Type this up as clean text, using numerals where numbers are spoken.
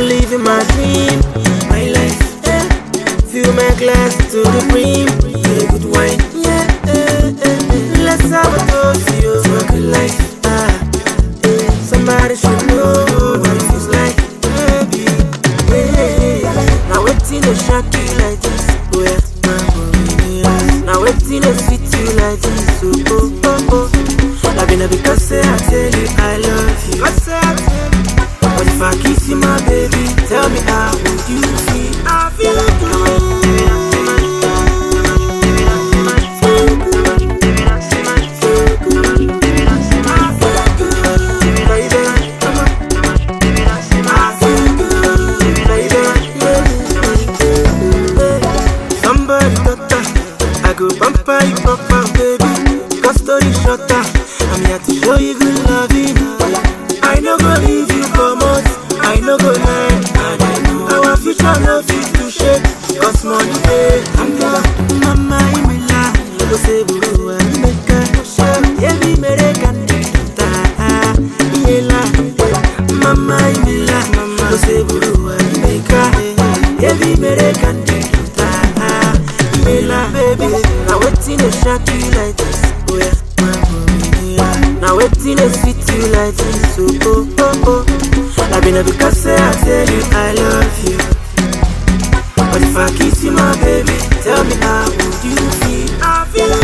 living my dream, my life. Fill my glass to the brim, get a good wine. Let's have a toast to your fucking life. Somebody should know what it feels like, baby. Now waiting to shock you like this, wet my body. Now waiting to sweet you like this, I've been a because I tell you I love you. But if I kiss you, my baby, tell me how would you feel? I feel good. Papa, you papa, baby. Got story shorter. I'm here to show you good loving. I no go leave you for months. I no go lie. And I know our future love is to shake. Cause money pay. I'm the mama in my life. You go say, boo, I make a yeah, we made a candida. Mama in my life. You go say, boo, I make a yeah, we made a candida. Baby, now waiting to shock you like this, now waiting to sweet you like this, I've been a because I tell you I love you. But if I kiss you, my baby, tell me how would you feel? I feel